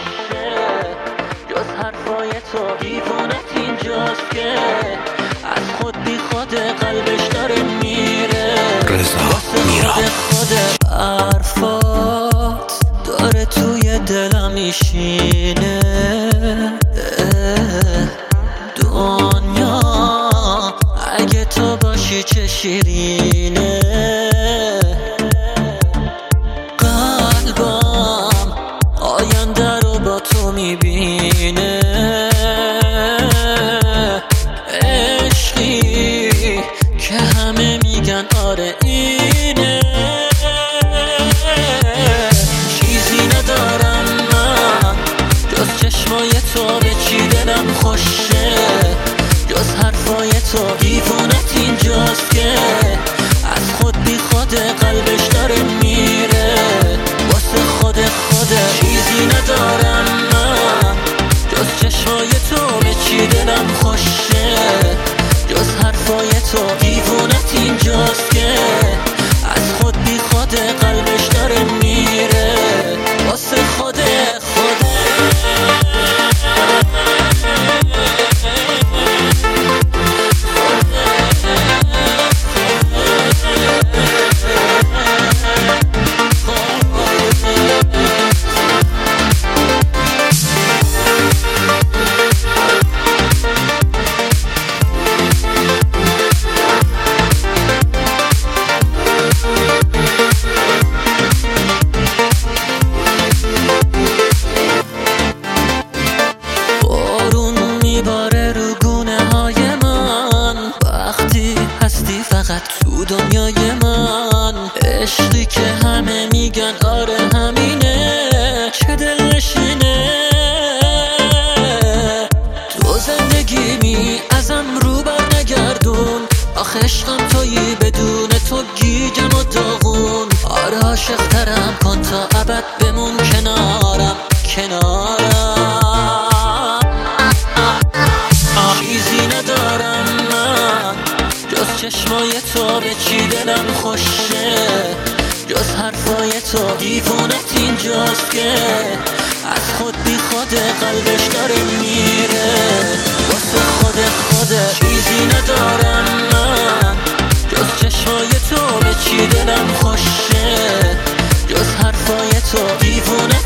خوشه، جز حرفای تو دیوونت اینجاست که از خود بی خود قلبش داره میره. واسه خود حرفات داره توی دلم میشینه. دنیا اگه تو باشی چه شیرینه. قلبم آینده رو با تو میبینه. عشقی که همه میگن آره اینه. چیزی ندارم من جز چشمای تو، به چی دلم خوشه جز حرفای تو. دیوونت اینجاست که از خود بی خود قلبش داره میره. واسه خود چیزی ندارم من جز چشمای تو، به چی دلم خوشه جز حرفای تو. دیوونت اینجاست که از خود بی خود قلبش داره میره. واسه خود میباره رو گونه های من وقتی هستی فقط تو دنیای من. عشقی که همه میگن آره همینه، چه دلنشینه. تو زندگیمی ازم رو بر نگردون، آخه عشقم تویی بدون تو گیجم و داغون. آره عاشق ترم کن تا ابد بمون کنارم. چیزی ندارم من جز چشمای تو، به چی دلم خوشه جز حرفای تو. دیوونت اینجاست که از خود بی خود قلبش داره میره. واسه خود چیزی ندارم من جز چشمای تو، به چی دلم خوشه جز حرفای تو. دیوونت